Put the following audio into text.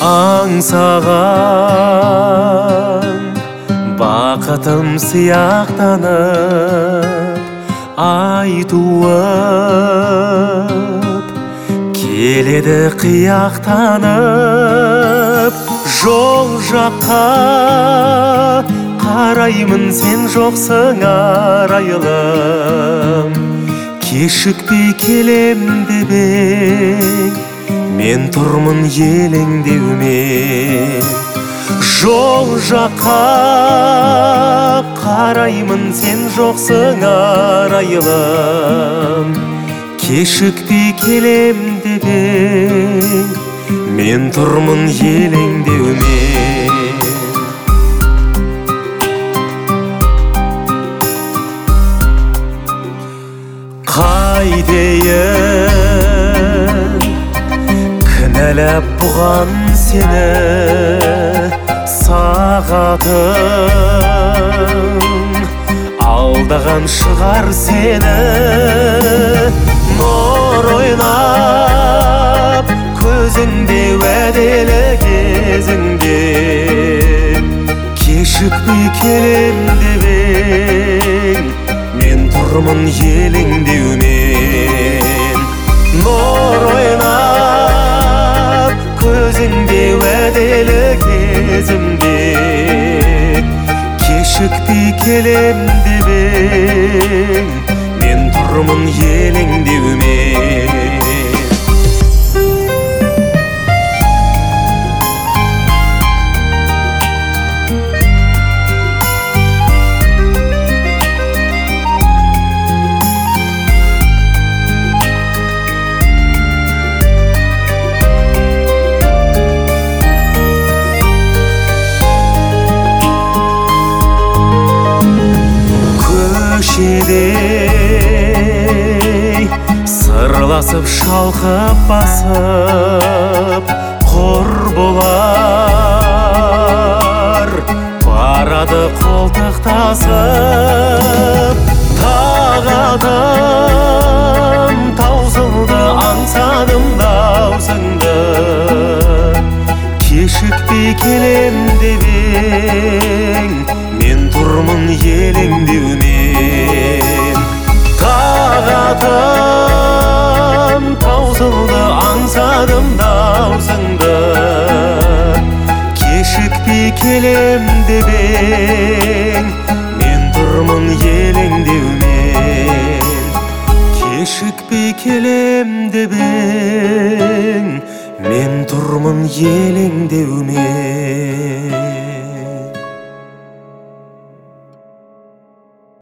аңсаған бақытым сияқтанып ай туып келеді қияқтанып жол жаққа қараймын сен жоқсың арайлым кешікпей келем деп ең мен тұрмын елеңдеумен жол жаққа қараймын сен жоқсың арайлым кешікпей келем деп ең мен тұрмын елеңдеумен қайтейін кінәлап бұған сені сағатың алдаған шығар сені нұр ойнап көзіңде уәделі кезіңде кешікпей келем деп ең мен тұрмын елеңдеумен нұр ойнап көзіңде уәделі кезімде кешікпей келем деп ең мен тұрмын елеңдеумен көшеде сырласып шалқып басып құр болар барады қолтықтасып тағатым таусылды аңсадым даусыңды кешікпей келем деп ең мен тұрмын елеңдеумен тағатым таусылды аңсадым даусыңды кешікпей келем деп ең мен тұрмын елеңдеумен кешікпей келем деп ең мен тұрмын елеңдеумен